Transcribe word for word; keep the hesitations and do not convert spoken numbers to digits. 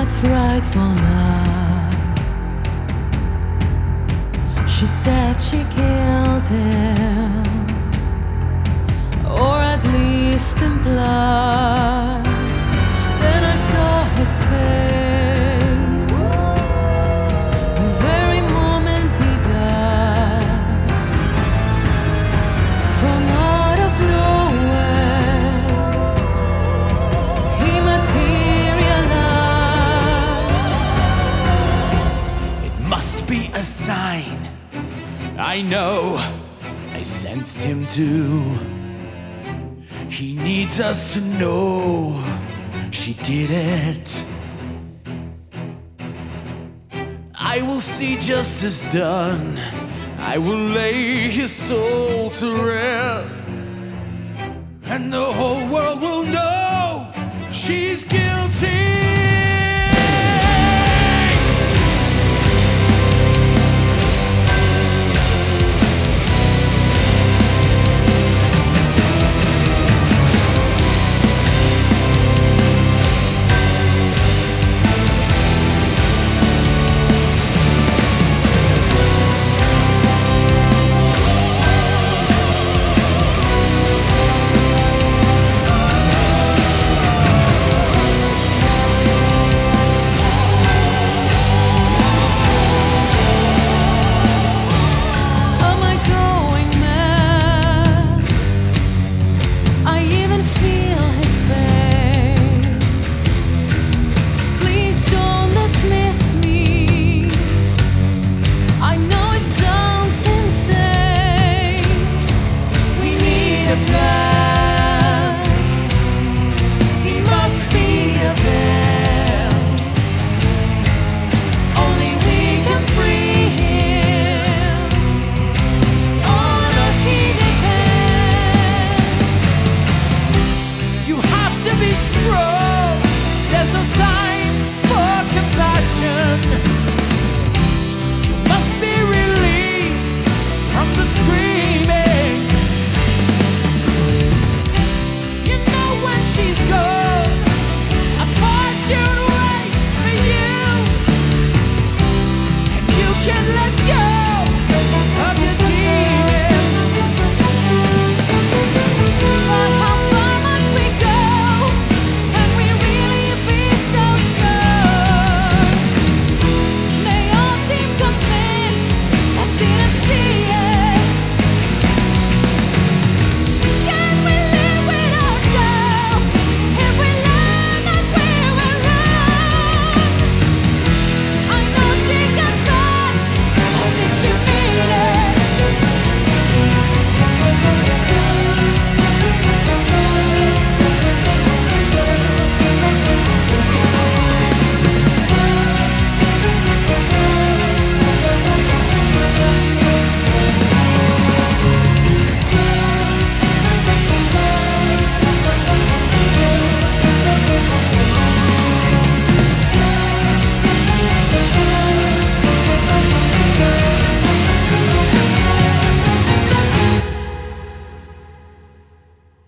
that frightful night, she said she killed him, or at least implied. Then I saw his face the very moment he died. From out of nowhere he materialized. It must be a sign. I know, I sensed him too. He needs us to know she did it. I will see justice done. I will lay his soul to rest, and the whole world will know she's guilty.